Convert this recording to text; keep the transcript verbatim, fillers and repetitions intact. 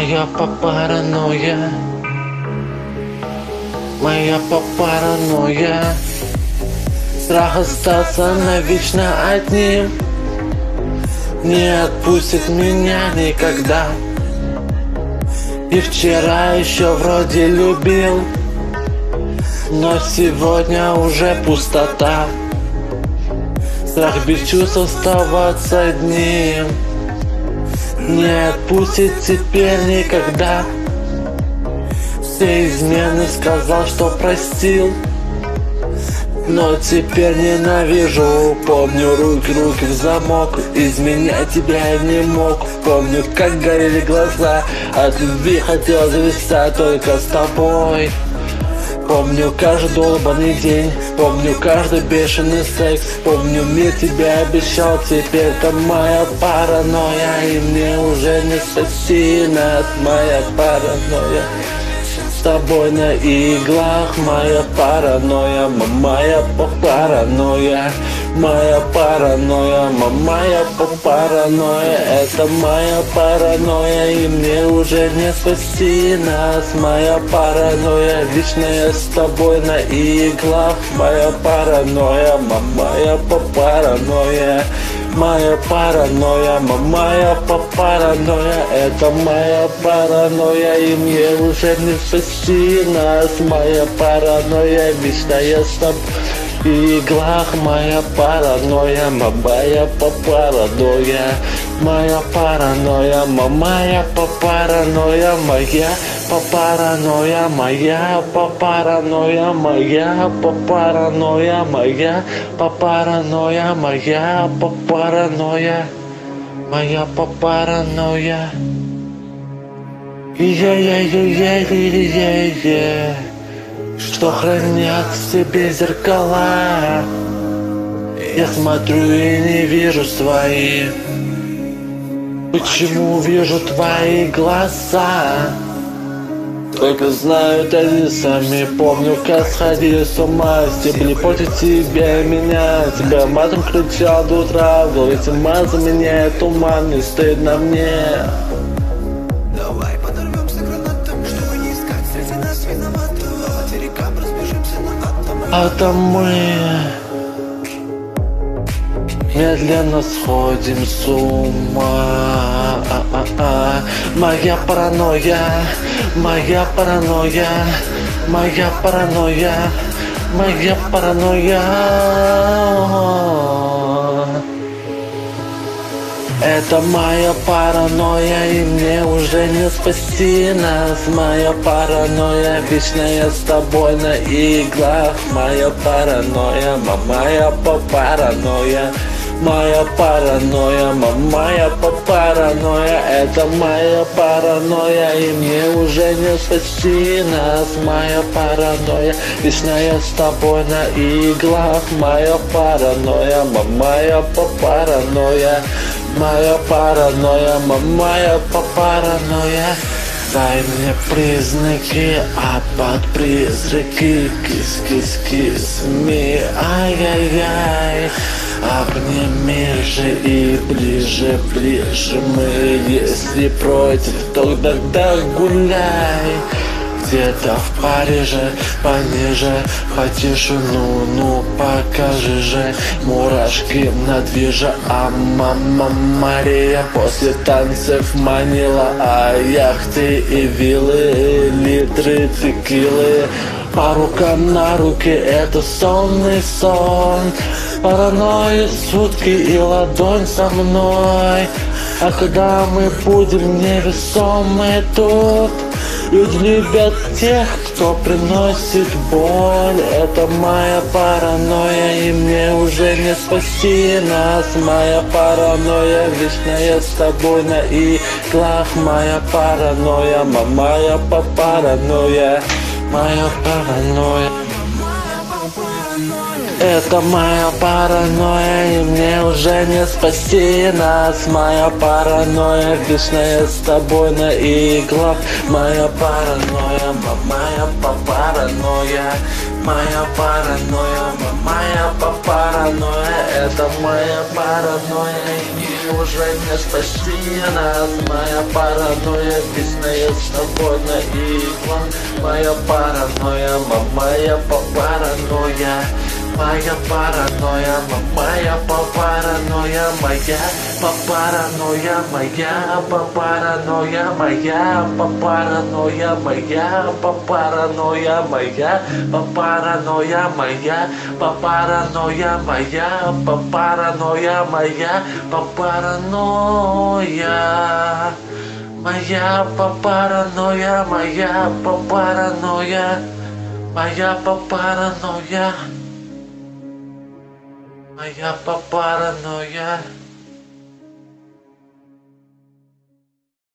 Моя паранойя, моя паранойя. Страх остаться навечно одним не отпустит меня никогда. И вчера еще вроде любил, но сегодня уже пустота. Страх без чувств оставаться одним не отпустит теперь никогда. Все измены сказал, что простил, но теперь ненавижу. Помню руки, руки в замок, изменять тебя я не мог. Помню, как горели глаза, от любви хотел зависать только с тобой. Помню каждый долбанный день, помню каждый бешеный секс. Помню, мир тебя обещал, теперь это моя паранойя. И мне уже не спасти нас, моя паранойя. С тобой на иглах, моя паранойя, моя паранойя. Моя паранойя, моя паранойя, это моя паранойя. И мне уже не спасти нас, моя паранойя. Вечно я с тобой на иглах, моя паранойя, моя паранойя. Моя паранойя, моя паранойя, это моя паранойя. И мне уже не спасти нас, моя паранойя. Вечно я с тобой в иглах, моя паранойя, моя паранойя. Моя паранойя, моя паранойя, моя паранойя, моя паранойя, моя паранойя, моя паранойя, моя паранойя, моя паранойя. Е-е-е-е-е-е-е, что хранят в себе зеркала. Я смотрю и не вижу свои. Почему вижу твои глаза? Только знают они сами. Помню, как сходили с ума, стебли против тебя и меня. Тебя матом кричал до утра, в голове тьма заменяет туман, не стыдно мне. Давай подорвемся гранатом, чтобы не искать среди нас виноватого. От рекам разбежимся на атомы. А там мы медленно сходим с ума. А-а-а. Моя паранойя, моя паранойя, моя паранойя, моя паранойя. Это моя паранойя, и мне уже не спасти нас, моя паранойя. Вечно я с тобой на иглах, моя паранойя, моя паранойя. Моя паранойя, моя паранойя, это моя паранойя. И мне уже не спасти нас, моя паранойя. Вечно я с тобой на иглах, моя паранойя, моя паранойя. Моя паранойя, моя паранойя. Дай мне признаки, а под призраки кис-кис-кис ми, ай-яй-яй. Обними же и ближе, ближе мы. Если против, то тогда гуляй. Где-то в Париже, пониже, потише, ну, ну, покажи же. Мурашки на движе, а мама Мария после танцев манила. А яхты и виллы, литры текилы. По рукам на руки, это сонный сон. Паранойя, сутки и ладонь со мной. А когда мы будем невесомы тут? Люди любят тех, кто приносит боль. Это моя паранойя, и мне уже не спасти нас, моя паранойя. Вечно я с тобой на иглах, моя паранойя, моя паранойя, моя паранойя. Это моя паранойя, и мне уже не спасти нас. Моя паранойя, вечная с тобой на иглах. Моя паранойя, моя паранойя. Моя паранойя, моя паранойя. Это моя паранойя, и мне уже не спасти нас. Моя паранойя, вечная с тобой на иглах. Моя паранойя, моя паранойя. Моя паранойя, моя паранойя, моя паранойя, моя паранойя, моя паранойя, моя паранойя, моя паранойя, моя паранойя, моя паранойя, моя паранойя. Моя паранойя, моя паранойя, моя паранойя. Моя паранойя.